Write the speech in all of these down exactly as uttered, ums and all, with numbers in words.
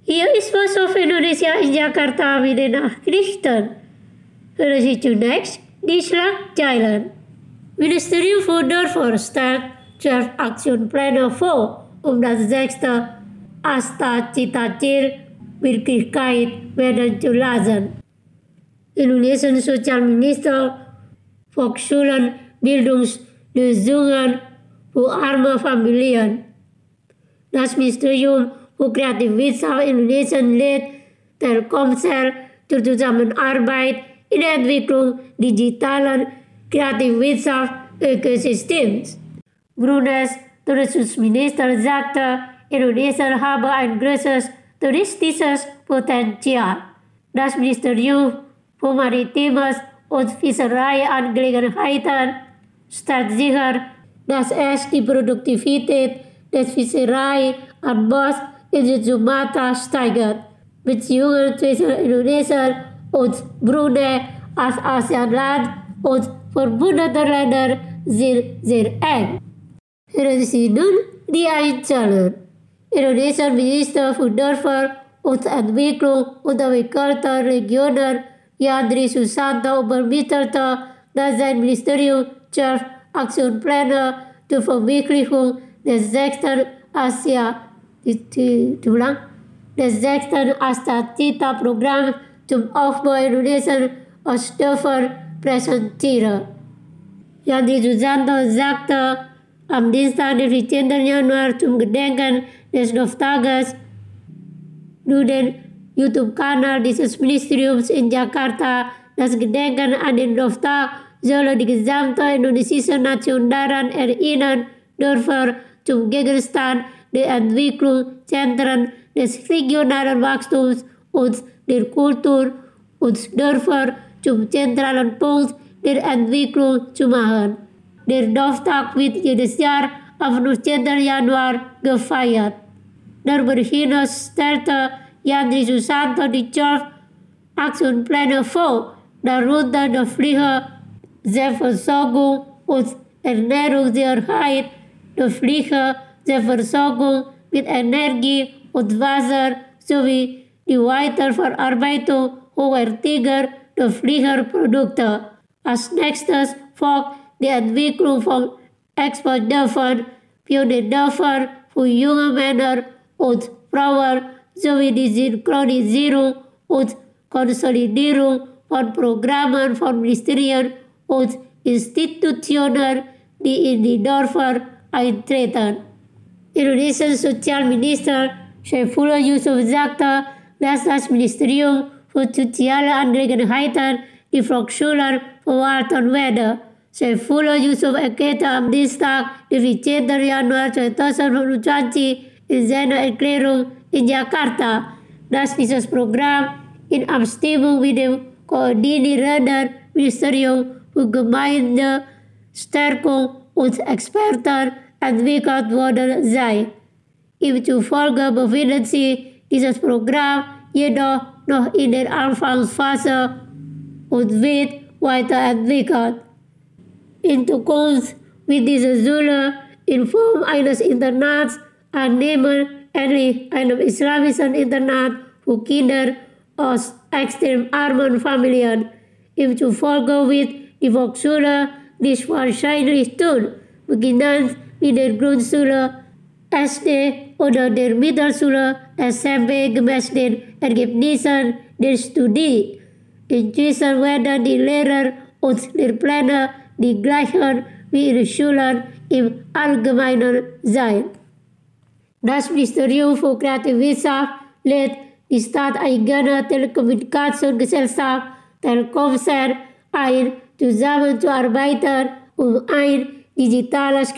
Hier ist was of Indonesia in Jakarta wieder Nachrichten. Hören Sie zunächst die Schlagzeilen. Ministerium voor Dorper stellt zwölf Aktionspläne vor, um das sechste Asta-Cita-Ziel Wirklichkeit werden zu lassen. Indonesian Sozialminister Volksschulen Bildungslösungen für arme Familien. Das Ministerium für Kreativwirtschaft Indonesien lädt Telkomsel zur Zusammenarbeit in der Entwicklung digitalen Kreativwirtschaft-Ökosystems. Bruneis Tourismusminister sagte, Indonesien habe ein großes touristisches Potenzial. Das Ministerium für Maritimes und Fischereiangelegenheiten stellt sicher, dass es die Produktivität des Fischereianbaus in Sumatra steigert. Beziehungen zwischen Indonesien und Brunei als ASEAN-Land und verbündeten Ländern sind sehr eng. Hören Sie nun die Einzelnen. Indonesian Minister für Dörfer und Entwicklung unterentwickelter Regionen Yandri Susanto übermittelte, dass sein Ministerium zwölf Aktionspläne zur Verwirklichung des sechsten Asia, des sechsten Asta-Cita-Programms zum Aufbau Indonesiens als Dörfer präsentierte. Yandri Susanto sagte am Dienstag, den vierzehnten Januar, zum Gedenken des Dorftages durch den YouTube-Kanal dieses Ministeriums in Jakarta. Das Gedenken an den Dorftag soll die gesamte indonesische Nation daran erinnern, Dörfer zum Gegenstand der Entwicklung, Zentren des regionalen Wachstums und der Kultur und Dörfer zum zentralen Punkt der Entwicklung zu machen. Der Dorftag wird jedes Jahr am fünfzehnten Januar gefeiert. Darüber hinaus stellte Yandri Susanto die zwölf Aktionspläne vor, darunter die Pflicht, Selbstversorgung und Ernährungssicherheit, die Pflicht der Versorgung mit Energie und Wasser sowie die Weiterverarbeitung hochwertiger Pflichtprodukte. Als nächstes folgt die Entwicklung von Exportdörfern, Pionierdörfern für junge Männer und Frauen sowie die Synchronisierung und Konsolidierung von Programmen von Ministerien und Institutionen, die in die Dörfer eintreten. Indonesiens Sozialminister Saifullah Yusuf sagte, dass das Ministerium für soziale Angelegenheiten die Volksschulen verwalten werde. Saifullah Yusuf erklärte am Dienstag, den vierzehnten Januar zweitausendfünfundzwanzig, in seiner Erklärung in Jakarta, dass dieses Programm in Abstimmung mit dem koordinierenden Ministerium für Gemeindestärkung und Experten entwickelt worden sei. Ihm zufolge befindet sich dieses Programm jedoch noch in der Anfangsphase und wird weiterentwickelt. In Zukunft wird diese Schule in Form eines Internats annehmen, ähnlich einem islamischen Internat für Kinder aus extrem armen Familien. Ihm zufolge wird die Volksschule dies wahrscheinlich tun, beginnend mit der Grundschule, S D oder der Mittelschule, S M P gemäß den Ergebnissen der Studie. Inzwischen werden die Lehrer und Lehrpläne die gleichen wie in Schulen im Allgemeinen sein. Das Ministerium für Kreativwirtschaft lädt die stadteigene Telekommunikationsgesellschaft Telkomsel ein, zusammenzuarbeiten, um ein digitales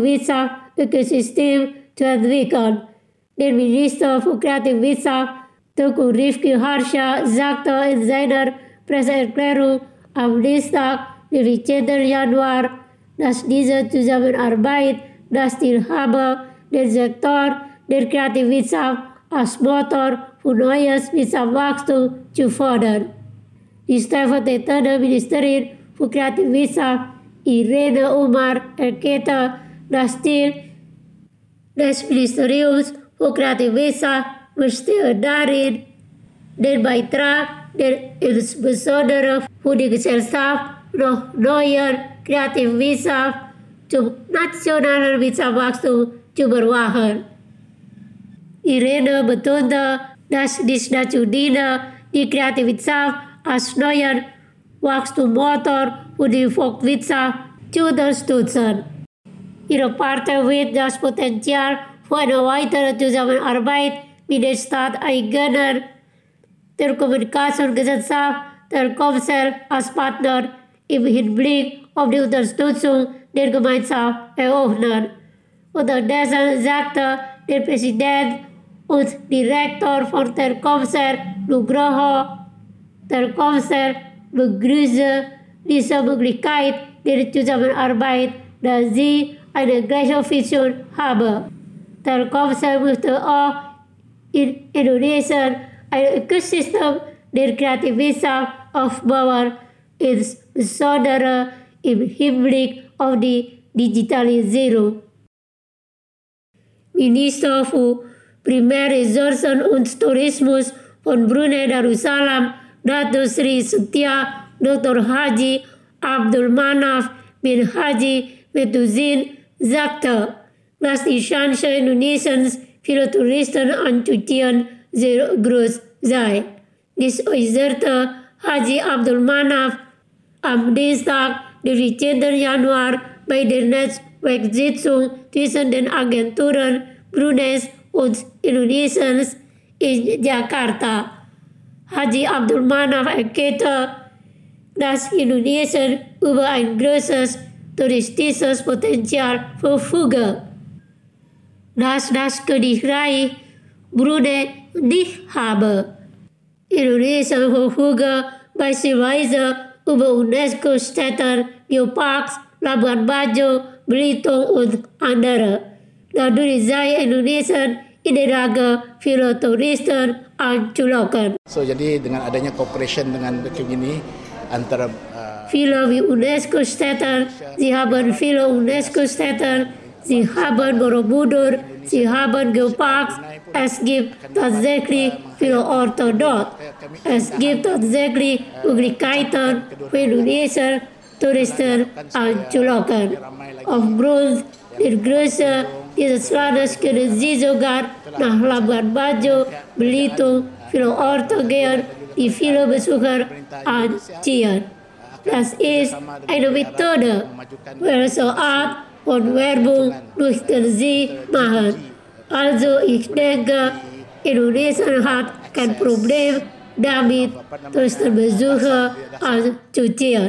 Kreativwirtschaft-Ökosystem zu entwickeln. Der Minister für Kreativwirtschaft Teuku Rifki Harsha sagte in seiner Presseerklärung am Dienstag, den vierzehnten Januar, dass diese Zusammenarbeit das Ziel habe, den Sektor der Kreativwirtschaft als Motor für neues Wirtschaftswachstum zu fördern. Die stellvertretende Ministerin für Kreativwirtschaft Irene Umar erklärte, das Ziel des Ministeriums für Kreativwirtschaft mesti daarin dan bijdraagt er insbesondere voor de gezelschap nog neuer creatieve wetenschap zum nationalen Wissenschaftswachstum zu bewahren. Irene betonte, dass dies dazu diene, die Kreativität als neuen Wachstumsmotor für die Volkswirtschaft zu unterstützen. Ihre Partei wird das Potenzial für eine weitere Zusammenarbeit mit den Staatseigenen der Kommunikationsgesellschaft der Komsel als Partner im Hinblick auf die Unterstützung der Gemeinschaft eröffnen. Unterdessen sagte der Präsident und Direktor von der Komsel, Nugroho, der Komsel begrüße diese Möglichkeit der Zusammenarbeit, da sie eine gleiche Vision habe. Der Komsel möchte auch in Indonesien ein Ökosystem der Kreativität aufbauen, insbesondere im Hinblick auf die Digitalisierung. Minister für Primärressourcen und Tourismus von Brunei Darussalam, Datuk Sri Setia Doktor Haji Abdul Manaf bin Haji Metuzin sagte, dass die Chance Indonesiens viele Touristen anzuziehen sehr groß sei. Dies äußerte Haji Abdul Manaf am Dienstag, den vierzehnten Januar, bei der Netzwerksitzung zwischen den Agenturen Bruneis und Indonesiens in Jakarta. Haji Abdul Manaf erklärte, dass Indonesien über ein großes touristisches Potenzial verfüge, das das Königreich Brunei nicht habe. Indonesien verfüge beispielsweise über UNESCO-Städte, Geoparks, Labuan Bajo, Belitung und andere. Dadurch sei Indonesien in der Lage, viele Touristen anzulocken. So, jadi dengan adanya cooperation dengan begini antara uh, viele wie UNESCO-Städte, sie haben viele UNESCO-Städte, sie haben Borobudur, sie haben Geoparks. Es gibt tatsächlich viele Orte dort. Es gibt tatsächlich Möglichkeiten für Indonesien, Touristen anzulocken. Aufgrund der Größe dieses Landes können sie sogar nach Labuan Bajo, Belitung, viele Orte gehen, die viele Besucher anziehen. Das ist eine Methode, welche Art von Werbung möchten sie machen. Also ich denke, Indonesien hat kein Problem damit, Touristenbesucher anzuziehen.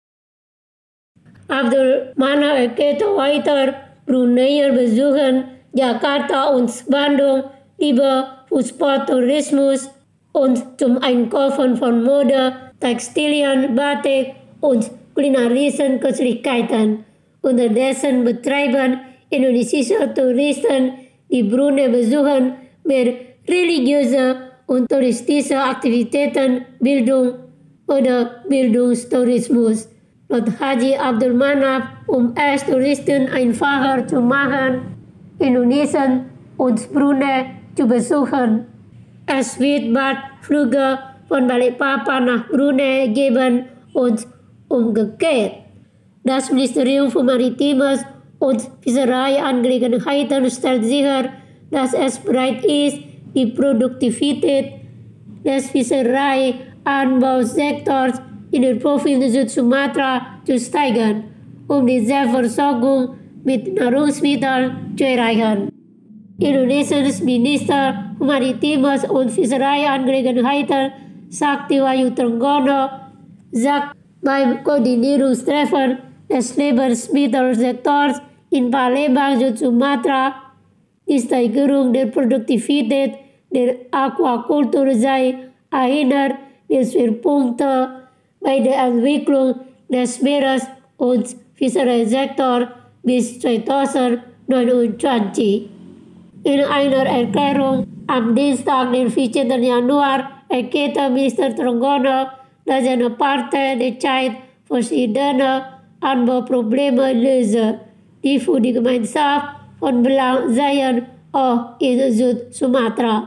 Abdul Manaf erklärte weiter, Bruneier besuchen Jakarta und Bandung lieber für Sporttourismus und zum Einkaufen von Mode, Textilien, Batik und kulinarischen Köstlichkeiten. Unterdessen betreiben indonesische Touristen, die Brunei besuchen, mehr religiöse und touristische Aktivitäten, Bildung oder Bildungstourismus. Laut Haji Abdul Manaf, um es Touristen einfacher zu machen, Indonesien und Brunei zu besuchen. Es wird bald Flüge von Balikpapan nach Brunei geben und umgekehrt. Das Ministerium für Maritimes und Fischereiangelegenheiten stellt sicher, dass es bereit ist, die Produktivität des Fischereianbausektors in der Provinz Süd-Sumatra zu steigern, um die Selbstversorgung mit Nahrungsmitteln zu erreichen. Indonesiens Minister für Maritimes und Fischereiangelegenheiten Sakti Wahyu Trenggono sagt beim Koordinierungstreffen des Lebensmittelsektors in Palembang, Süd-Sumatra, die Steigerung der Produktivität der Aquakultur sei einer der Schwerpunkte bei der Entwicklung des Meeres- und Fischereisektors bis zweitausendneunundzwanzig. In einer Erklärung am Dienstag, den vierzehnten Januar, erklärte Minister Trenggono, dass seine Partei derzeit verschiedene Anbauprobleme löse, die für die Gemeinschaft von Belang seien, auch in Süd-Sumatra.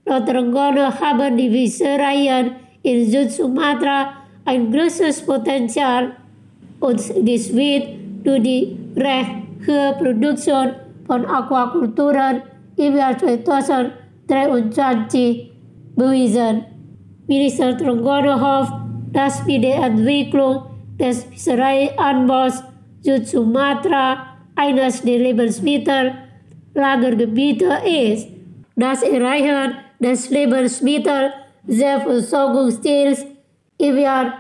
Noch Trengganu haben die Fischereien in Süd-Sumatra ein großes Potenzial und dies wird durch die recht hohe Produktion von Aquakulturen im Jahr zweitausenddreiundzwanzig bewiesen. Minister Trengganu hofft, dass mit der Entwicklung des Fischereianbaus Süd-Sumatra eines der Lebensmittellagergebiete ist. Das Erreichen des Lebensmittelselbstversorgungsziels im Jahr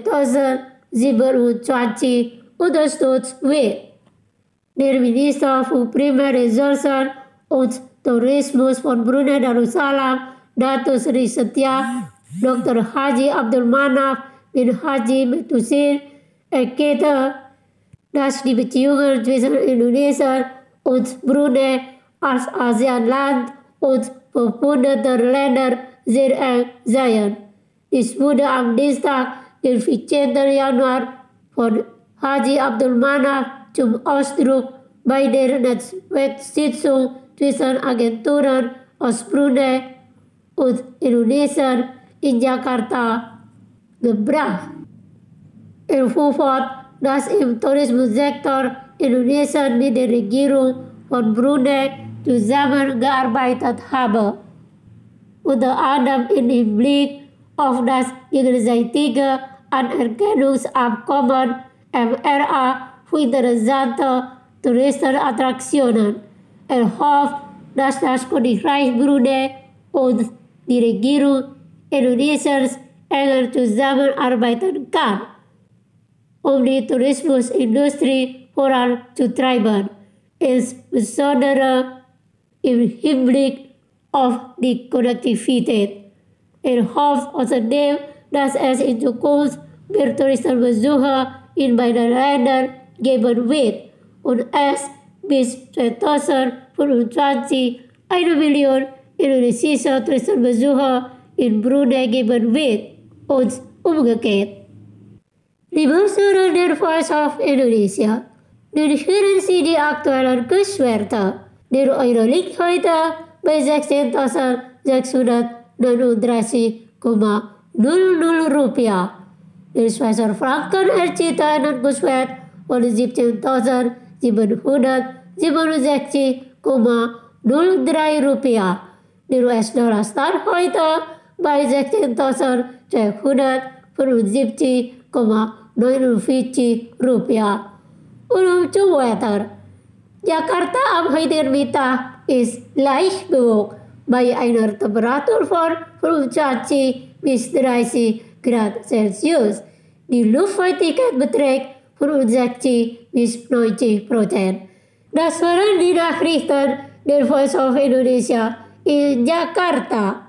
zweitausendsiebenundzwanzig unterstützt wird. Der Minister für Primärressourcen und Tourismus von Brunei Darussalam, Datuk Seri Setia Doktor Haji Abdul Manaf bin Haji Metusin, erklärte, dass die Beziehungen zwischen Indonesien und Brunei als ASEAN-Land und verbündeter Länder sehr eng seien. Dies wurde am Dienstag, den vierzehnten Januar, von Haji Abdul Manaf zum Ausdruck bei der Netzwerksitzung zwischen Agenturen aus Brunei und Indonesien in Jakarta gebracht. Er fuhr fort, dass im Tourismussektor Indonesien mit der Regierung von Brunei zusammengearbeitet habe, unter anderem im Hinblick auf das gegenseitige Anerkennungsabkommen M R A für interessante Touristenattraktionen. Er hofft, dass das Königreich Brunei und die Regierung Indonesiens enger zusammenarbeiten kann, um die Tourismusindustrie voranzutreiben, insbesondere im Hinblick auf die Konnektivität. Er hofft außerdem, dass es in Zukunft mehr Touristenbesucher in beiden Ländern geben wird und es bis zweitausendfünfundzwanzig eine Million indonesische Touristenbesucher in Brunei geben wird und umgekehrt. Liebe Zuhörer der Voice of Indonesia, nun hören Sie die aktuellen Kurswerte. Der Euro liegt heute bei sechzehntausendsechshundertneununddreißig Komma null null Rupiah. Der Schweizer Franken erzielt einen Kurswert von siebzehntausendsiebenhundertsiebenundsechzig Komma null drei Rupiah. Der U S-Dollar stand heute bei sechzehntausendzweihundertfünfundsiebzig Komma neunundvierzig Rupiah. Und zum Wetter. Jakarta am heutigen Mittag ist leicht bewölkt bei einer Temperatur von fünfundzwanzig bis dreißig Grad Celsius. Die Luftfeuchtigkeit beträgt fünfundsechzig bis neunzig Prozent. Das waren die Nachrichten der Voice of Indonesia in Jakarta.